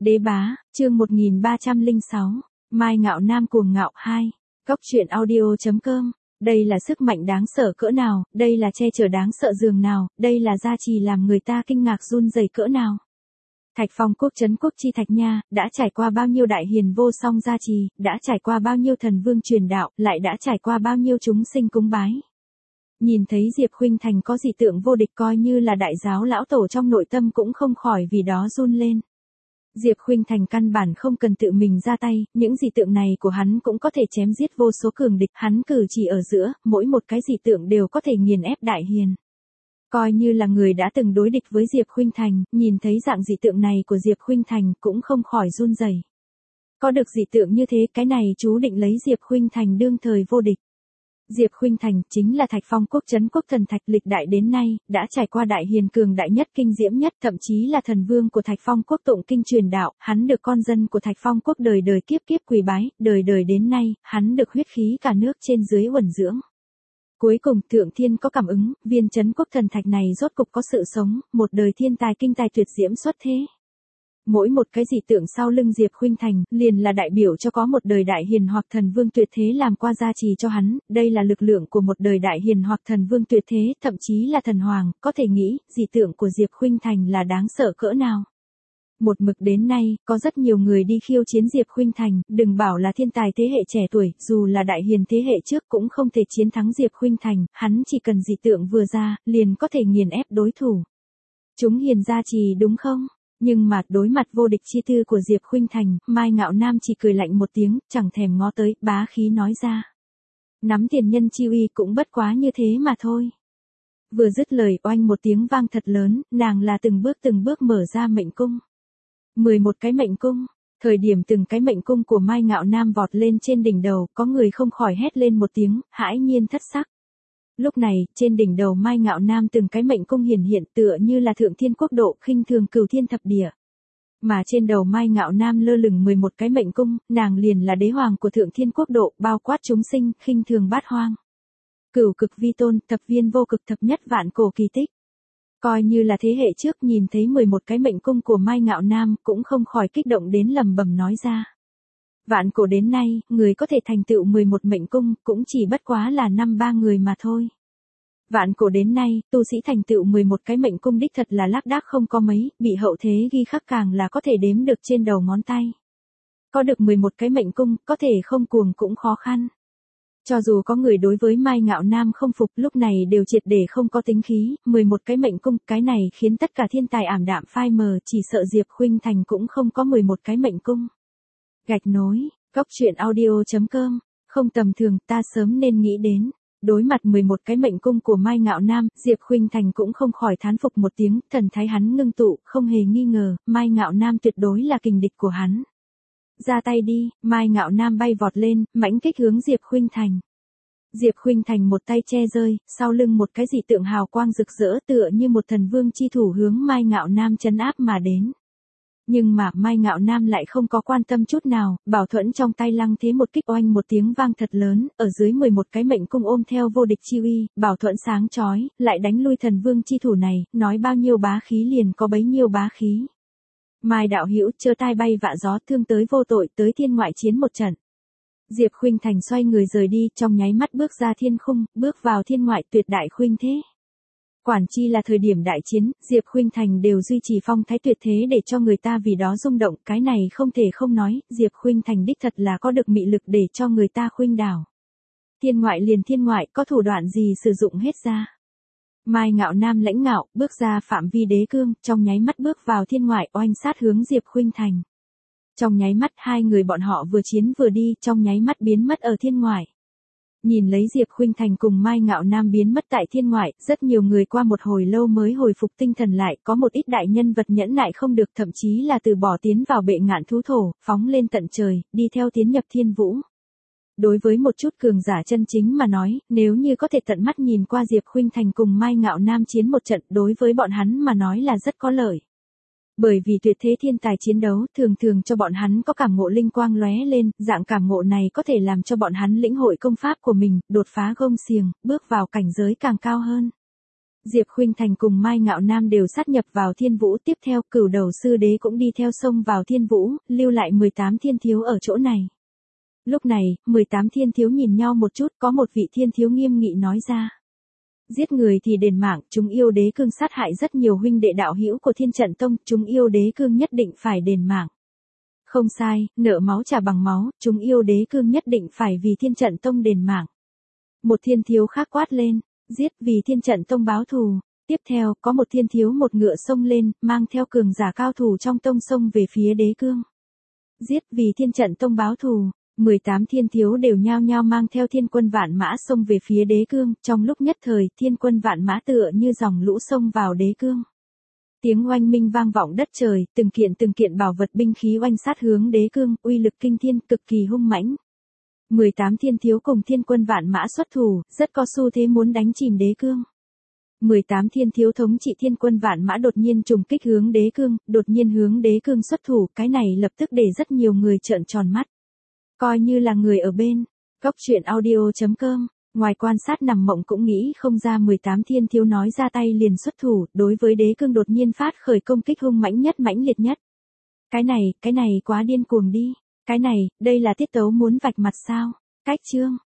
Đế bá, chương 1306, Mai Ngạo Nam cuồng ngạo 2. Góc truyện audio.com. Đây là sức mạnh đáng sợ cỡ nào, đây là che chở đáng sợ dường nào, đây là gia trì làm người ta kinh ngạc run rẩy cỡ nào. Thạch Phong quốc trấn quốc chi Thạch Nha, đã trải qua bao nhiêu đại hiền vô song gia trì, đã trải qua bao nhiêu thần vương truyền đạo, lại đã trải qua bao nhiêu chúng sinh cúng bái. Nhìn thấy Diệp Khuynh Thành có dị tượng vô địch, coi như là đại giáo lão tổ trong nội tâm cũng không khỏi vì đó run lên. Diệp Khuynh Thành căn bản không cần tự mình ra tay, những dị tượng này của hắn cũng có thể chém giết vô số cường địch, hắn cử chỉ ở giữa, mỗi một cái dị tượng đều có thể nghiền ép đại hiền. Coi như là người đã từng đối địch với Diệp Khuynh Thành, nhìn thấy dạng dị tượng này của Diệp Khuynh Thành cũng không khỏi run rẩy. Có được dị tượng như thế, cái này chú định lấy Diệp Khuynh Thành đương thời vô địch. Diệp Khuynh Thành chính là Thạch Phong quốc trấn quốc thần Thạch, lịch đại đến nay, đã trải qua đại hiền cường đại nhất, kinh diễm nhất, thậm chí là thần vương của Thạch Phong quốc tụng kinh truyền đạo, hắn được con dân của Thạch Phong quốc đời đời kiếp kiếp quỳ bái, đời đời đến nay, hắn được huyết khí cả nước trên dưới uẩn dưỡng. Cuối cùng, Thượng Thiên có cảm ứng, viên trấn quốc thần Thạch này rốt cục có sự sống, một đời thiên tài kinh tài tuyệt diễm xuất thế. Mỗi một cái dị tượng sau lưng Diệp Khuynh Thành, liền là đại biểu cho có một đời đại hiền hoặc thần vương tuyệt thế làm qua gia trì cho hắn, đây là lực lượng của một đời đại hiền hoặc thần vương tuyệt thế, thậm chí là thần hoàng, có thể nghĩ, dị tượng của Diệp Khuynh Thành là đáng sợ cỡ nào. Một mực đến nay, có rất nhiều người đi khiêu chiến Diệp Khuynh Thành, đừng bảo là thiên tài thế hệ trẻ tuổi, dù là đại hiền thế hệ trước cũng không thể chiến thắng Diệp Khuynh Thành, hắn chỉ cần dị tượng vừa ra, liền có thể nghiền ép đối thủ. Chúng hiền gia trì đúng không? Nhưng mà đối mặt vô địch chi tư của Diệp Khuynh Thành, Mai Ngạo Nam chỉ cười lạnh một tiếng, chẳng thèm ngó tới, bá khí nói ra. Nắm tiền nhân chi uy cũng bất quá như thế mà thôi. Vừa dứt lời, oanh một tiếng vang thật lớn, nàng là từng bước mở ra mệnh cung. 11 cái mệnh cung. Thời điểm từng cái mệnh cung của Mai Ngạo Nam vọt lên trên đỉnh đầu, có người không khỏi hét lên một tiếng, hãi nhiên thất sắc. Lúc này, trên đỉnh đầu Mai Ngạo Nam từng cái mệnh cung hiển hiện tựa như là thượng thiên quốc độ, khinh thường cửu thiên thập địa. Mà trên đầu Mai Ngạo Nam lơ lửng 11 cái mệnh cung, nàng liền là đế hoàng của thượng thiên quốc độ, bao quát chúng sinh, khinh thường bát hoang. Cửu cực vi tôn, thập viên vô cực, thập nhất vạn cổ kỳ tích. Coi như là thế hệ trước nhìn thấy 11 cái mệnh cung của Mai Ngạo Nam, cũng không khỏi kích động đến lầm bầm nói ra. Vạn cổ đến nay, người có thể thành tựu 11 mệnh cung, cũng chỉ bất quá là 5-3 người mà thôi. Vạn cổ đến nay, tu sĩ thành tựu 11 cái mệnh cung đích thật là lác đác không có mấy, bị hậu thế ghi khắc càng là có thể đếm được trên đầu ngón tay. Có được 11 cái mệnh cung, có thể không cuồng cũng khó khăn. Cho dù có người đối với Mai Ngạo Nam không phục, lúc này đều triệt để không có tính khí, 11 cái mệnh cung, cái này khiến tất cả thiên tài ảm đạm phai mờ, chỉ sợ Diệp Khuynh Thành cũng không có 11 cái mệnh cung. Gạch nối, góc truyện audio.com, không tầm thường, ta sớm nên nghĩ đến. Đối mặt 11 cái mệnh cung của Mai Ngạo Nam, Diệp Khuynh Thành cũng không khỏi thán phục một tiếng, thần thái hắn ngưng tụ, không hề nghi ngờ, Mai Ngạo Nam tuyệt đối là kình địch của hắn. Ra tay đi, Mai Ngạo Nam bay vọt lên, mãnh kích hướng Diệp Khuynh Thành. Diệp Khuynh Thành một tay che rơi, sau lưng một cái dị tượng hào quang rực rỡ tựa như một thần vương chi thủ hướng Mai Ngạo Nam trấn áp mà đến. Nhưng mà Mai Ngạo Nam lại không có quan tâm chút nào, bảo thuẫn trong tay lăng thế một kích, oanh một tiếng vang thật lớn, ở dưới 11 cái mệnh cung ôm theo vô địch chi uy, bảo thuẫn sáng chói, lại đánh lui thần vương chi thủ này, nói bao nhiêu bá khí liền có bấy nhiêu bá khí. Mai đạo hữu chớ tai bay vạ gió, thương tới vô tội, tới thiên ngoại chiến một trận. Diệp Khuynh Thành xoay người rời đi, trong nháy mắt bước ra thiên khung, bước vào thiên ngoại, tuyệt đại khuynh thế. Quản chi là thời điểm đại chiến, Diệp Khuynh Thành đều duy trì phong thái tuyệt thế để cho người ta vì đó rung động, cái này không thể không nói, Diệp Khuynh Thành đích thật là có được mị lực để cho người ta khuynh đảo. Thiên ngoại liền thiên ngoại, có thủ đoạn gì sử dụng hết ra. Mai Ngạo Nam lãnh ngạo, bước ra phạm vi đế cương, trong nháy mắt bước vào thiên ngoại, oanh sát hướng Diệp Khuynh Thành. Trong nháy mắt hai người bọn họ vừa chiến vừa đi, trong nháy mắt biến mất ở thiên ngoại. Nhìn lấy Diệp Khuynh Thành cùng Mai Ngạo Nam biến mất tại thiên ngoại, rất nhiều người qua một hồi lâu mới hồi phục tinh thần lại, có một ít đại nhân vật nhẫn nại không được, thậm chí là từ bỏ tiến vào bệ ngạn thú thổ, phóng lên tận trời, đi theo tiến nhập thiên vũ. Đối với một chút cường giả chân chính mà nói, nếu như có thể tận mắt nhìn qua Diệp Khuynh Thành cùng Mai Ngạo Nam chiến một trận, đối với bọn hắn mà nói là rất có lợi. Bởi vì tuyệt thế thiên tài chiến đấu thường thường cho bọn hắn có cảm ngộ linh quang lóe lên, dạng cảm ngộ này có thể làm cho bọn hắn lĩnh hội công pháp của mình, đột phá gông xiềng, bước vào cảnh giới càng cao hơn. Diệp Khuynh Thành cùng Mai Ngạo Nam đều sát nhập vào Thiên Vũ, tiếp theo Cửu Đầu Sư Đế cũng đi theo xông vào Thiên Vũ, lưu lại 18 thiên thiếu ở chỗ này. Lúc này, 18 thiên thiếu nhìn nhau một chút, có một vị thiên thiếu nghiêm nghị nói ra. Giết người thì đền mạng, chúng yêu đế cương sát hại rất nhiều huynh đệ đạo hữu của Thiên Trận Tông, chúng yêu đế cương nhất định phải đền mạng. Không sai, nợ máu trả bằng máu, chúng yêu đế cương nhất định phải vì Thiên Trận Tông đền mạng. Một thiên thiếu khác quát lên, giết vì Thiên Trận Tông báo thù. Tiếp theo, có một thiên thiếu một ngựa xông lên, mang theo cường giả cao thủ trong tông xông về phía đế cương. Giết vì Thiên Trận Tông báo thù. 18 thiên thiếu đều nhao nhao mang theo thiên quân vạn mã xông về phía đế cương, trong lúc nhất thời thiên quân vạn mã tựa như dòng lũ xông vào đế cương. Tiếng oanh minh vang vọng đất trời, từng kiện bảo vật binh khí oanh sát hướng đế cương, uy lực kinh thiên, cực kỳ hung mãnh. 18 thiên thiếu cùng thiên quân vạn mã xuất thủ, rất có xu thế muốn đánh chìm đế cương. 18 thiên thiếu thống trị thiên quân vạn mã đột nhiên trùng kích hướng đế cương xuất thủ, cái này lập tức để rất nhiều người trợn tròn mắt. Coi như là người ở bên, góc truyện audio.com, ngoài quan sát nằm mộng cũng nghĩ không ra 18 thiên thiếu nói ra tay liền xuất thủ, đối với đế cương đột nhiên phát khởi công kích hung mãnh nhất mãnh liệt nhất. Cái này quá điên cuồng đi, đây là tiết tấu muốn vạch mặt sao, cách chương.